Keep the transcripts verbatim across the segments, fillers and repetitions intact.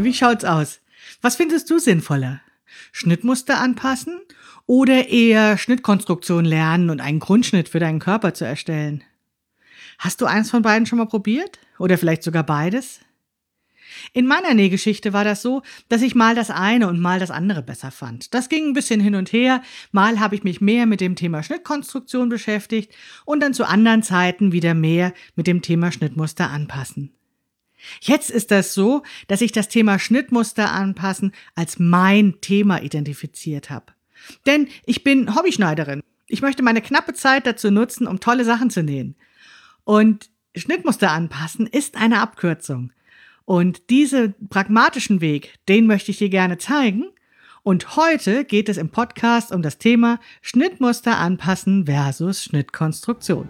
wie schaut's aus? Was findest du sinnvoller? Schnittmuster anpassen oder eher Schnittkonstruktion lernen und einen Grundschnitt für deinen Körper zu erstellen? Hast du eins von beiden schon mal probiert? Oder vielleicht sogar beides? In meiner Nähgeschichte war das so, dass ich mal das eine und mal das andere besser fand. Das ging ein bisschen hin und her. Mal habe ich mich mehr mit dem Thema Schnittkonstruktion beschäftigt und dann zu anderen Zeiten wieder mehr mit dem Thema Schnittmuster anpassen. Jetzt ist das so, dass ich das Thema Schnittmuster anpassen als mein Thema identifiziert habe. Denn ich bin Hobbyschneiderin. Ich möchte meine knappe Zeit dazu nutzen, um tolle Sachen zu nähen. Und Schnittmuster anpassen ist eine Abkürzung. Und diesen pragmatischen Weg, den möchte ich dir gerne zeigen. Und heute geht es im Podcast um das Thema Schnittmuster anpassen versus Schnittkonstruktion.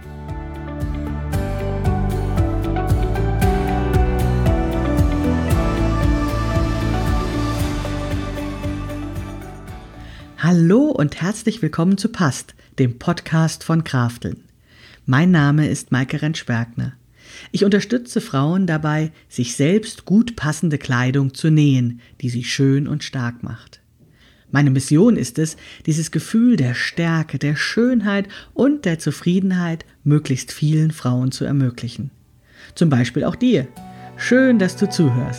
Hallo und herzlich willkommen zu Passt, dem Podcast von Krafteln. Mein Name ist Maike Rentsch-Bergner. Ich unterstütze Frauen dabei, sich selbst gut passende Kleidung zu nähen, die sie schön und stark macht. Meine Mission ist es, dieses Gefühl der Stärke, der Schönheit und der Zufriedenheit möglichst vielen Frauen zu ermöglichen. Zum Beispiel auch dir. Schön, dass du zuhörst.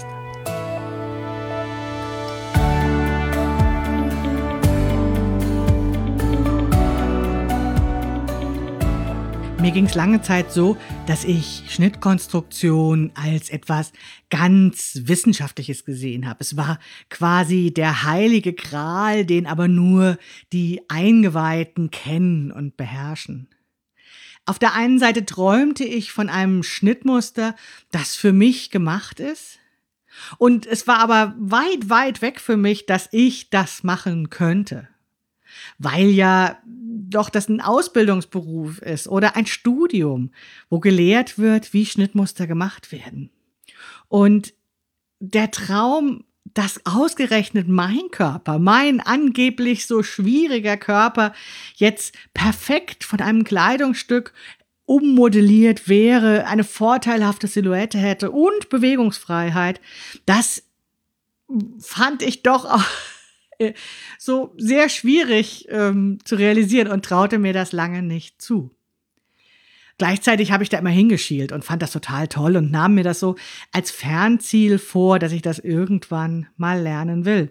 Mir ging es lange Zeit so, dass ich Schnittkonstruktion als etwas ganz Wissenschaftliches gesehen habe. Es war quasi der heilige Gral, den aber nur die Eingeweihten kennen und beherrschen. Auf der einen Seite träumte ich von einem Schnittmuster, das für mich gemacht ist. Und es war aber weit, weit weg für mich, dass ich das machen könnte. Weil ja doch das ein Ausbildungsberuf ist oder ein Studium, wo gelehrt wird, wie Schnittmuster gemacht werden. Und der Traum, dass ausgerechnet mein Körper, mein angeblich so schwieriger Körper, jetzt perfekt von einem Kleidungsstück ummodelliert wäre, eine vorteilhafte Silhouette hätte und Bewegungsfreiheit, das fand ich doch auch so sehr schwierig ähm, zu realisieren und traute mir das lange nicht zu. Gleichzeitig habe ich da immer hingeschielt und fand das total toll und nahm mir das so als Fernziel vor, dass ich das irgendwann mal lernen will.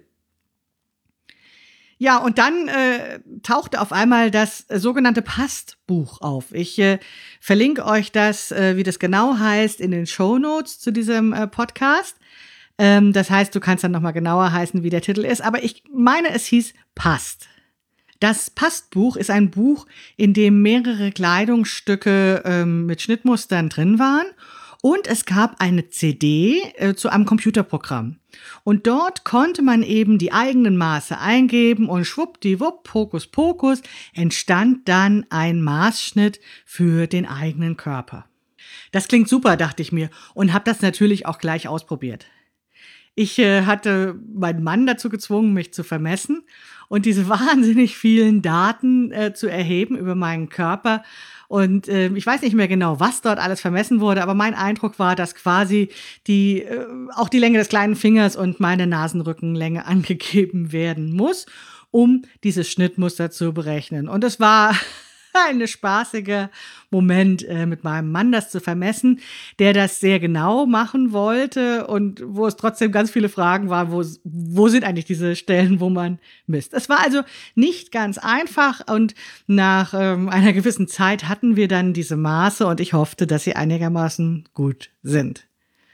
Ja, und dann äh, tauchte auf einmal das äh, sogenannte Passt-Buch auf. Ich äh, verlinke euch das, äh, wie das genau heißt, in den Shownotes zu diesem äh, Podcast. Ähm, das heißt, du kannst dann nochmal genauer heißen, wie der Titel ist. Aber ich meine, es hieß Passt. Das Passt-Buch ist ein Buch, in dem mehrere Kleidungsstücke ähm, mit Schnittmustern drin waren. Und es gab eine C D äh, zu einem Computerprogramm. Und dort konnte man eben die eigenen Maße eingeben und schwuppdiwupp, Hokus Pokus, entstand dann ein Maßschnitt für den eigenen Körper. Das klingt super, dachte ich mir, und habe das natürlich auch gleich ausprobiert. Ich äh, hatte meinen Mann dazu gezwungen, mich zu vermessen und diese wahnsinnig vielen Daten äh, zu erheben über meinen Körper. Und äh, ich weiß nicht mehr genau, was dort alles vermessen wurde, aber mein Eindruck war, dass quasi die äh, auch die Länge des kleinen Fingers und meine Nasenrückenlänge angegeben werden muss, um dieses Schnittmuster zu berechnen. Und es war ein spaßiger Moment, äh, mit meinem Mann das zu vermessen, der das sehr genau machen wollte und wo es trotzdem ganz viele Fragen waren, wo, wo sind eigentlich diese Stellen, wo man misst. Es war also nicht ganz einfach und nach ähm, einer gewissen Zeit hatten wir dann diese Maße und ich hoffte, dass sie einigermaßen gut sind.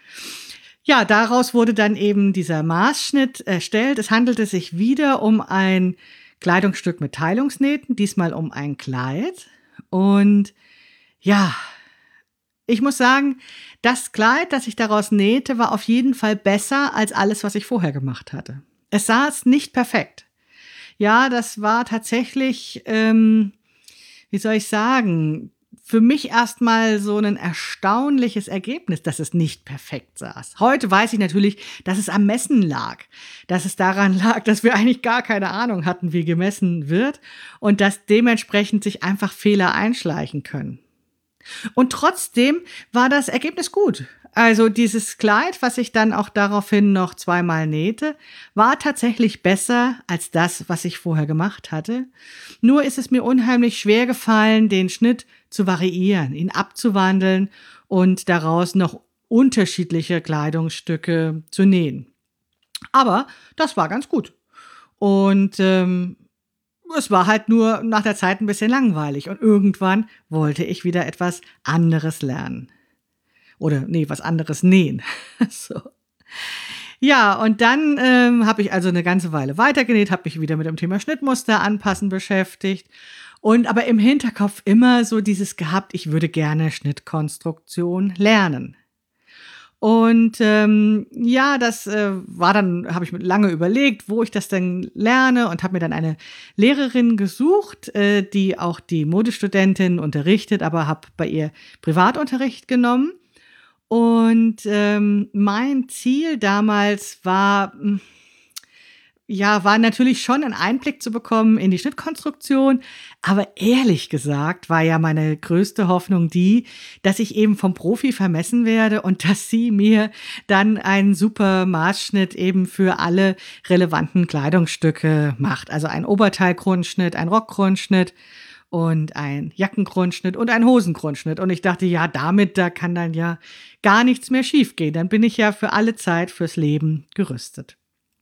Ja, daraus wurde dann eben dieser Maßschnitt erstellt. Es handelte sich wieder um ein Kleidungsstück mit Teilungsnähten, diesmal um ein Kleid. Und ja, ich muss sagen, das Kleid, das ich daraus nähte, war auf jeden Fall besser als alles, was ich vorher gemacht hatte. Es saß nicht perfekt. Ja, das war tatsächlich, ähm, wie soll ich sagen, für mich erstmal so ein erstaunliches Ergebnis, dass es nicht perfekt saß. Heute weiß ich natürlich, dass es am Messen lag, dass es daran lag, dass wir eigentlich gar keine Ahnung hatten, wie gemessen wird und dass dementsprechend sich einfach Fehler einschleichen können. Und trotzdem war das Ergebnis gut. also dieses Kleid, was ich dann auch daraufhin noch zweimal nähte, war tatsächlich besser als das, was ich vorher gemacht hatte. Nur ist es mir unheimlich schwer gefallen, den Schnitt zu variieren, ihn abzuwandeln und daraus noch unterschiedliche Kleidungsstücke zu nähen. Aber das war ganz gut. Und ähm, es war halt nur nach der Zeit ein bisschen langweilig. Und irgendwann wollte ich wieder etwas anderes lernen. Oder nee, was anderes nähen. So. Ja, und dann ähm, habe ich also eine ganze Weile weitergenäht, habe mich wieder mit dem Thema Schnittmuster anpassen beschäftigt. Und aber im Hinterkopf immer so dieses gehabt, ich würde gerne Schnittkonstruktion lernen. Und ähm, ja, das äh, war dann, habe ich mir lange überlegt, wo ich das denn lerne und habe mir dann eine Lehrerin gesucht, äh, die auch die Modestudentin unterrichtet, aber habe bei ihr Privatunterricht genommen. Und ähm, mein Ziel damals war, mh, ja, war natürlich schon einen Einblick zu bekommen in die Schnittkonstruktion. Aber ehrlich gesagt war ja meine größte Hoffnung die, dass ich eben vom Profi vermessen werde und dass sie mir dann einen super Maßschnitt eben für alle relevanten Kleidungsstücke macht. Also ein Oberteilgrundschnitt, ein Rockgrundschnitt und ein Jackengrundschnitt und ein Hosengrundschnitt. Und ich dachte, ja, damit, da kann dann ja gar nichts mehr schiefgehen. Dann bin ich ja für alle Zeit, fürs Leben gerüstet.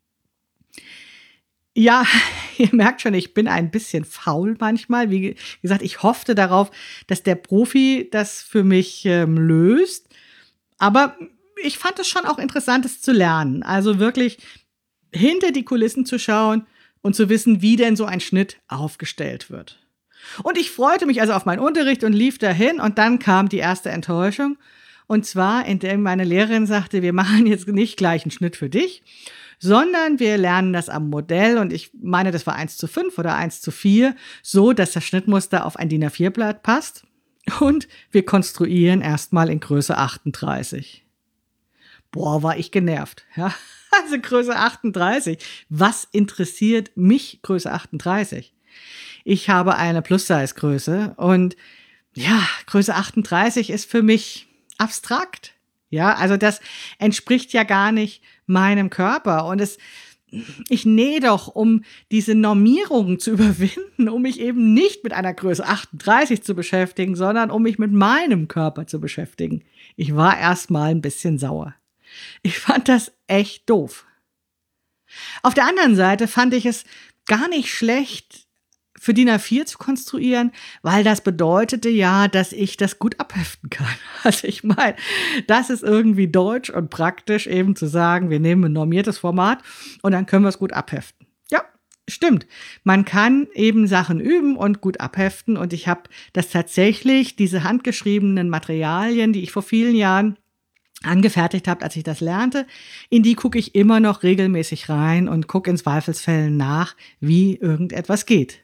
Ja, ihr merkt schon, ich bin ein bisschen faul manchmal. Wie gesagt, ich hoffte darauf, dass der Profi das für mich ähm, löst. Aber ich fand es schon auch interessant, es zu lernen. Also wirklich hinter die Kulissen zu schauen und zu wissen, wie denn so ein Schnitt aufgestellt wird. Und ich freute mich also auf meinen Unterricht und lief dahin. Und dann kam die erste Enttäuschung. Und zwar, indem meine Lehrerin sagte, wir machen jetzt nicht gleich einen Schnitt für dich, sondern wir lernen das am Modell und ich meine, das war eins zu fünf oder eins zu vier, so dass das Schnittmuster auf ein D I N A vier Blatt passt und wir konstruieren erstmal in Größe achtunddreißig. Boah, war ich genervt, ja. Also Größe achtunddreißig. Was interessiert mich Größe achtunddreißig? Ich habe eine Plus-Size-Größe und ja, Größe achtunddreißig ist für mich abstrakt. Ja, also das entspricht ja gar nicht meinem Körper und es, ich nähe doch, um diese Normierungen zu überwinden, um mich eben nicht mit einer Größe achtunddreißig zu beschäftigen, sondern um mich mit meinem Körper zu beschäftigen. Ich war erstmal ein bisschen sauer. Ich fand das echt doof. Auf der anderen Seite fand ich es gar nicht schlecht, für D I N A vier zu konstruieren, weil das bedeutete ja, dass ich das gut abheften kann. Also ich meine, das ist irgendwie deutsch und praktisch eben zu sagen, wir nehmen ein normiertes Format und dann können wir es gut abheften. Ja, stimmt. Man kann eben Sachen üben und gut abheften und ich habe das tatsächlich, diese handgeschriebenen Materialien, die ich vor vielen Jahren angefertigt habe, als ich das lernte, in die gucke ich immer noch regelmäßig rein und gucke in Zweifelsfällen nach, wie irgendetwas geht.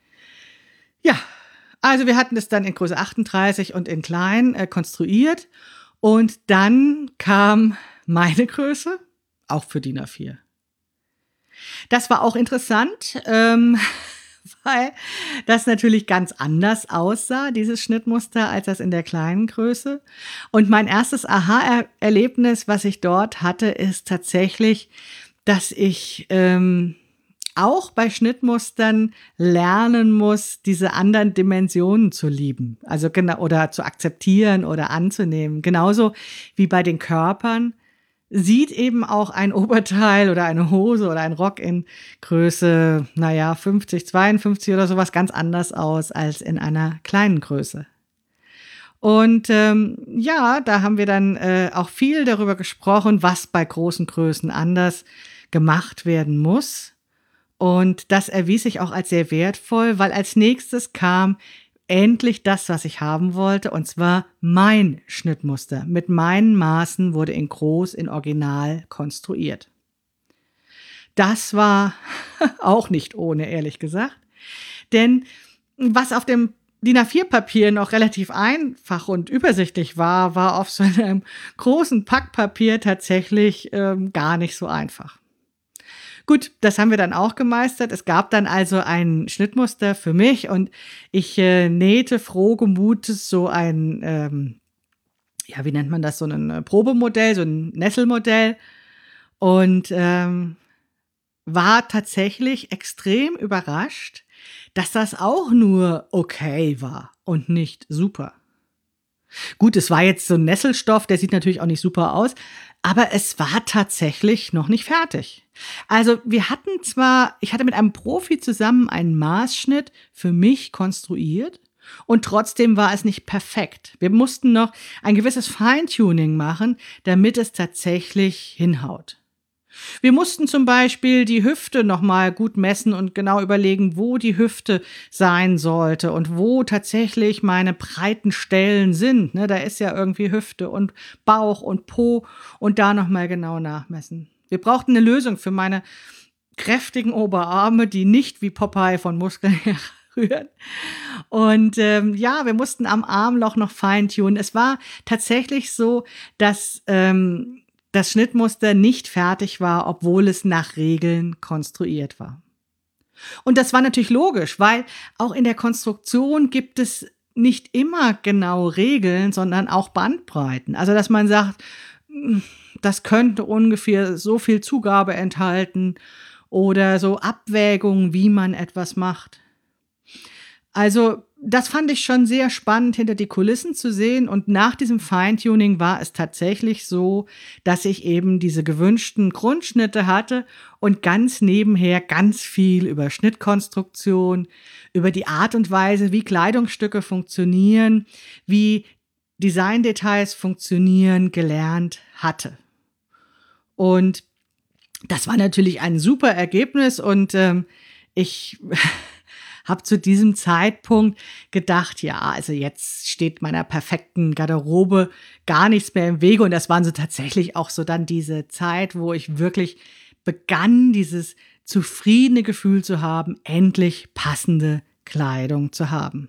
Ja, also wir hatten es dann in Größe achtunddreißig und in klein äh, konstruiert und dann kam meine Größe, auch für D I N A vier. Das war auch interessant, ähm, weil das natürlich ganz anders aussah, dieses Schnittmuster, als das in der kleinen Größe. Und mein erstes Aha-Erlebnis, was ich dort hatte, ist tatsächlich, dass ich ähm, auch bei Schnittmustern lernen muss, diese anderen Dimensionen zu lieben, also genau, oder zu akzeptieren oder anzunehmen. Genauso wie bei den Körpern sieht eben auch ein Oberteil oder eine Hose oder ein Rock in Größe, naja, fünfzig, zweiundfünfzig oder sowas ganz anders aus als in einer kleinen Größe. Und ähm, ja, da haben wir dann äh, auch viel darüber gesprochen, was bei großen Größen anders gemacht werden muss. Und das erwies sich auch als sehr wertvoll, weil als nächstes kam endlich das, was ich haben wollte, und zwar mein Schnittmuster. Mit meinen Maßen wurde in groß, in Original konstruiert. Das war auch nicht ohne, ehrlich gesagt. Denn was auf dem D I N A vier Papier noch relativ einfach und übersichtlich war, war auf so einem großen Packpapier tatsächlich ähm, gar nicht so einfach. Gut, das haben wir dann auch gemeistert. Es gab dann also ein Schnittmuster für mich und ich äh, nähte frohgemutes so ein, ähm, ja, wie nennt man das, so ein äh, Probemodell, so ein Nesselmodell und ähm, war tatsächlich extrem überrascht, dass das auch nur okay war und nicht super. Gut, es war jetzt so ein Nesselstoff, der sieht natürlich auch nicht super aus, aber es war tatsächlich noch nicht fertig. Also wir hatten zwar, ich hatte mit einem Profi zusammen einen Maßschnitt für mich konstruiert und trotzdem war es nicht perfekt. Wir mussten noch ein gewisses Feintuning machen, damit es tatsächlich hinhaut. Wir mussten zum Beispiel die Hüfte nochmal gut messen und genau überlegen, wo die Hüfte sein sollte und wo tatsächlich meine breiten Stellen sind. Ne, da ist ja irgendwie Hüfte und Bauch und Po und da nochmal genau nachmessen. Wir brauchten eine Lösung für meine kräftigen Oberarme, die nicht wie Popeye von Muskeln herrühren. Und ähm, ja, wir mussten am Armloch noch feintunen. Es war tatsächlich so, dass ähm, das Schnittmuster nicht fertig war, obwohl es nach Regeln konstruiert war. Und das war natürlich logisch, weil auch in der Konstruktion gibt es nicht immer genau Regeln, sondern auch Bandbreiten. Also, dass man sagt, das könnte ungefähr so viel Zugabe enthalten oder so Abwägungen, wie man etwas macht. Also, das fand ich schon sehr spannend, hinter die Kulissen zu sehen. Und nach diesem Feintuning war es tatsächlich so, dass ich eben diese gewünschten Grundschnitte hatte und ganz nebenher ganz viel über Schnittkonstruktion, über die Art und Weise, wie Kleidungsstücke funktionieren, wie Designdetails funktionieren, gelernt hatte. Und das war natürlich ein super Ergebnis und ähm, ich habe zu diesem Zeitpunkt gedacht, ja, also jetzt steht meiner perfekten Garderobe gar nichts mehr im Wege. Und das waren so tatsächlich auch so dann diese Zeit, wo ich wirklich begann, dieses zufriedene Gefühl zu haben, endlich passende Kleidung zu haben.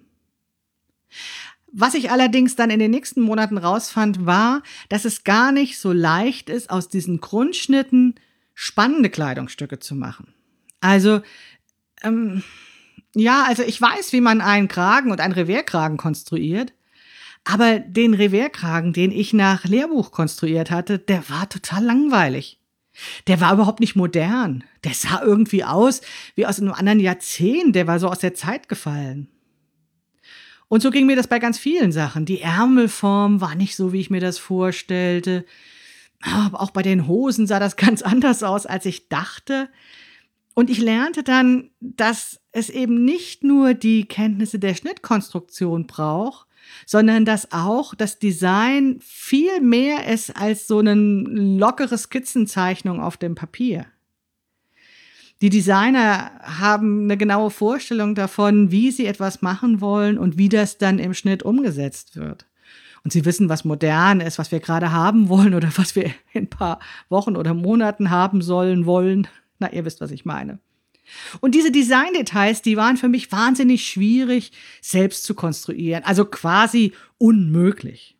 Was ich allerdings dann in den nächsten Monaten rausfand, war, dass es gar nicht so leicht ist, aus diesen Grundschnitten spannende Kleidungsstücke zu machen. Also, ähm, ja, also ich weiß, wie man einen Kragen und einen Revers-Kragen konstruiert, aber den Revers-Kragen, den ich nach Lehrbuch konstruiert hatte, der war total langweilig. Der war überhaupt nicht modern. Der sah irgendwie aus wie aus einem anderen Jahrzehnt, der war so aus der Zeit gefallen. Und so ging mir das bei ganz vielen Sachen. Die Ärmelform war nicht so, wie ich mir das vorstellte. Aber auch bei den Hosen sah das ganz anders aus, als ich dachte. Und ich lernte dann, dass es eben nicht nur die Kenntnisse der Schnittkonstruktion braucht, sondern dass auch das Design viel mehr ist als so eine lockere Skizzenzeichnung auf dem Papier. Die Designer haben eine genaue Vorstellung davon, wie sie etwas machen wollen und wie das dann im Schnitt umgesetzt wird. Und sie wissen, was modern ist, was wir gerade haben wollen oder was wir in ein paar Wochen oder Monaten haben sollen, wollen. Na, ihr wisst, was ich meine. Und diese Designdetails, die waren für mich wahnsinnig schwierig, selbst zu konstruieren. Also quasi unmöglich.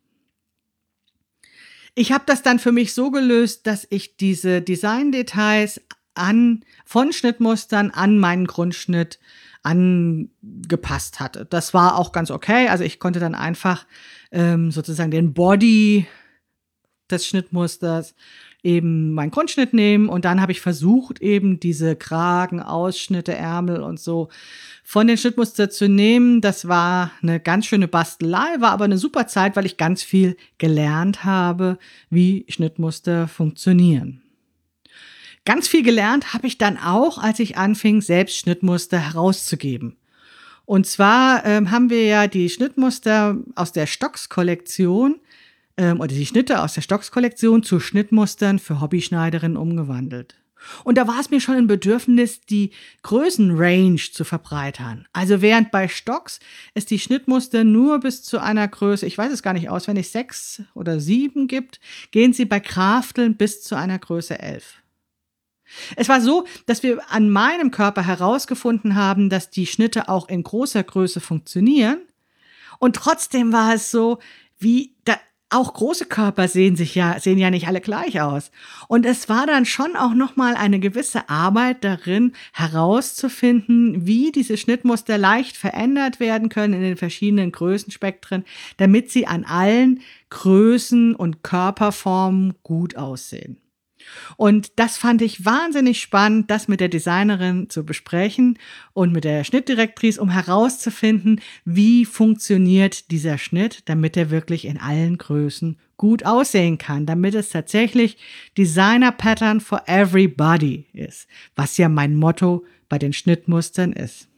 Ich habe das dann für mich so gelöst, dass ich diese Designdetails an, von Schnittmustern an meinen Grundschnitt angepasst hatte. Das war auch ganz okay. Also ich konnte dann einfach ähm, sozusagen den Body des Schnittmusters eben meinen Grundschnitt nehmen und dann habe ich versucht, eben diese Kragen, Ausschnitte, Ärmel und so von den Schnittmuster zu nehmen. Das war eine ganz schöne Bastelei, war aber eine super Zeit, weil ich ganz viel gelernt habe, wie Schnittmuster funktionieren. Ganz viel gelernt habe ich dann auch, als ich anfing, selbst Schnittmuster herauszugeben. Und zwar ähm, haben wir ja die Schnittmuster aus der Stocks-Kollektion oder die Schnitte aus der Stocks-Kollektion zu Schnittmustern für Hobbyschneiderinnen umgewandelt. Und da war es mir schon ein Bedürfnis, die Größenrange zu verbreitern. Also während bei Stocks es die Schnittmuster nur bis zu einer Größe, ich weiß es gar nicht auswendig, sechs oder sieben gibt, gehen sie bei Krafteln bis zu einer Größe elf. Es war so, dass wir an meinem Körper herausgefunden haben, dass die Schnitte auch in großer Größe funktionieren. Und trotzdem war es so, wie da auch große Körper sehen sich ja, sehen ja nicht alle gleich aus. Und es war dann schon auch nochmal eine gewisse Arbeit darin, herauszufinden, wie diese Schnittmuster leicht verändert werden können in den verschiedenen Größenspektren, damit sie an allen Größen und Körperformen gut aussehen. Und das fand ich wahnsinnig spannend, das mit der Designerin zu besprechen und mit der Schnittdirektrice, um herauszufinden, wie funktioniert dieser Schnitt, damit er wirklich in allen Größen gut aussehen kann, damit es tatsächlich Designer Pattern for Everybody ist, was ja mein Motto bei den Schnittmustern ist.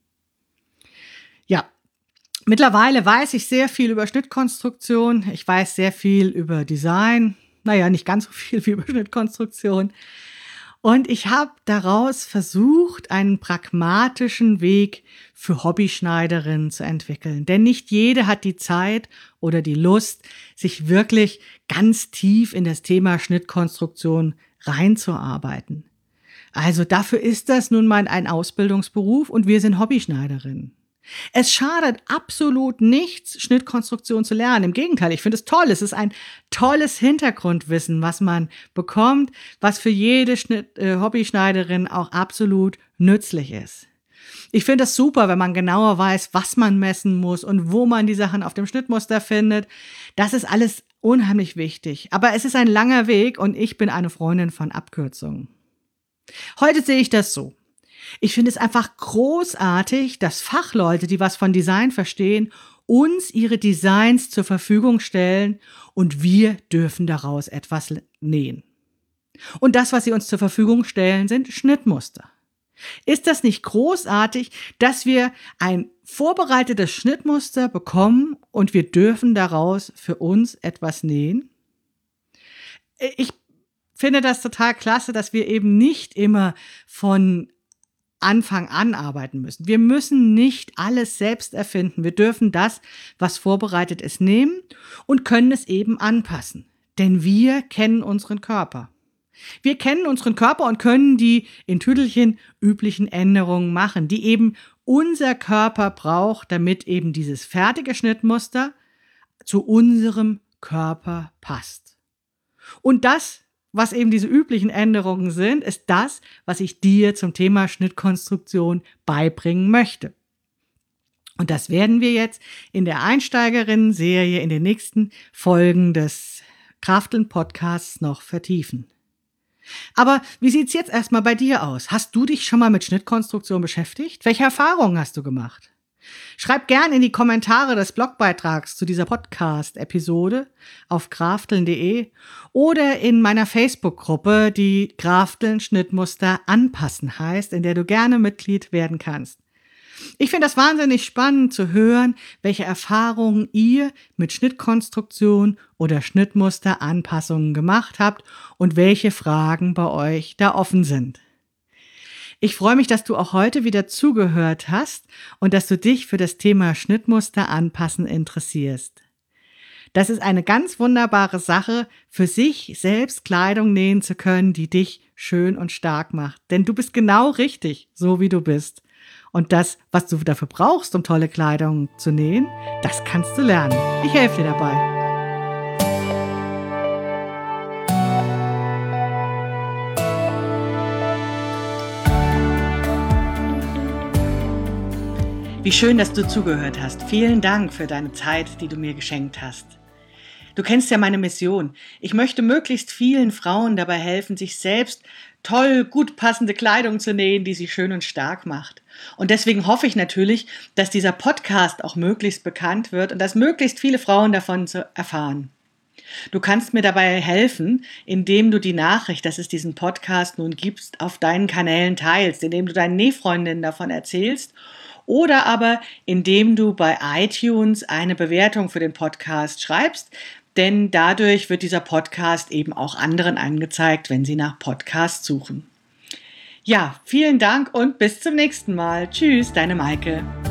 Ja, mittlerweile weiß ich sehr viel über Schnittkonstruktion, ich weiß sehr viel über Design. Naja, nicht ganz so viel wie über Schnittkonstruktion. Und ich habe daraus versucht, einen pragmatischen Weg für Hobbyschneiderinnen zu entwickeln. Denn nicht jede hat die Zeit oder die Lust, sich wirklich ganz tief in das Thema Schnittkonstruktion reinzuarbeiten. Also dafür ist das nun mal ein Ausbildungsberuf und wir sind Hobbyschneiderinnen. Es schadet absolut nichts, Schnittkonstruktion zu lernen. Im Gegenteil, ich finde es toll. Es ist ein tolles Hintergrundwissen, was man bekommt, was für jede Schnitt, äh, Hobbyschneiderin auch absolut nützlich ist. Ich finde es super, wenn man genauer weiß, was man messen muss und wo man die Sachen auf dem Schnittmuster findet. Das ist alles unheimlich wichtig. Aber es ist ein langer Weg und ich bin eine Freundin von Abkürzungen. Heute sehe ich das so. Ich finde es einfach großartig, dass Fachleute, die was von Design verstehen, uns ihre Designs zur Verfügung stellen und wir dürfen daraus etwas nähen. Und das, was sie uns zur Verfügung stellen, sind Schnittmuster. Ist das nicht großartig, dass wir ein vorbereitetes Schnittmuster bekommen und wir dürfen daraus für uns etwas nähen? Ich finde das total klasse, dass wir eben nicht immer von Anfang an arbeiten müssen. Wir müssen nicht alles selbst erfinden. Wir dürfen das, was vorbereitet ist, nehmen und können es eben anpassen. Denn wir kennen unseren Körper. Wir kennen unseren Körper und können die in Tüdelchen üblichen Änderungen machen, die eben unser Körper braucht, damit eben dieses fertige Schnittmuster zu unserem Körper passt. Und das, was eben diese üblichen Änderungen sind, ist das, was ich dir zum Thema Schnittkonstruktion beibringen möchte. Und das werden wir jetzt in der Einsteigerinnen-Serie in den nächsten Folgen des Krafteln-Podcasts noch vertiefen. Aber wie sieht's jetzt erstmal bei dir aus? Hast du dich schon mal mit Schnittkonstruktion beschäftigt? Welche Erfahrungen hast du gemacht? Schreib gern in die Kommentare des Blogbeitrags zu dieser Podcast-Episode auf krafteln punkt de oder in meiner Facebook-Gruppe, die Krafteln Schnittmuster anpassen heißt, in der du gerne Mitglied werden kannst. Ich finde das wahnsinnig spannend zu hören, welche Erfahrungen ihr mit Schnittkonstruktion oder Schnittmusteranpassungen gemacht habt und welche Fragen bei euch da offen sind. Ich freue mich, dass du auch heute wieder zugehört hast und dass du dich für das Thema Schnittmuster anpassen interessierst. Das ist eine ganz wunderbare Sache, für sich selbst Kleidung nähen zu können, die dich schön und stark macht. Denn du bist genau richtig, so wie du bist. Und das, was du dafür brauchst, um tolle Kleidung zu nähen, das kannst du lernen. Ich helfe dir dabei. Wie schön, dass du zugehört hast. Vielen Dank für deine Zeit, die du mir geschenkt hast. Du kennst ja meine Mission. Ich möchte möglichst vielen Frauen dabei helfen, sich selbst toll, gut passende Kleidung zu nähen, die sie schön und stark macht. Und deswegen hoffe ich natürlich, dass dieser Podcast auch möglichst bekannt wird und dass möglichst viele Frauen davon erfahren. Du kannst mir dabei helfen, indem du die Nachricht, dass es diesen Podcast nun gibt, auf deinen Kanälen teilst, indem du deinen Nähfreundinnen davon erzählst oder aber indem du bei iTunes eine Bewertung für den Podcast schreibst, denn dadurch wird dieser Podcast eben auch anderen angezeigt, wenn sie nach Podcasts suchen. Ja, vielen Dank und bis zum nächsten Mal. Tschüss, deine Maike.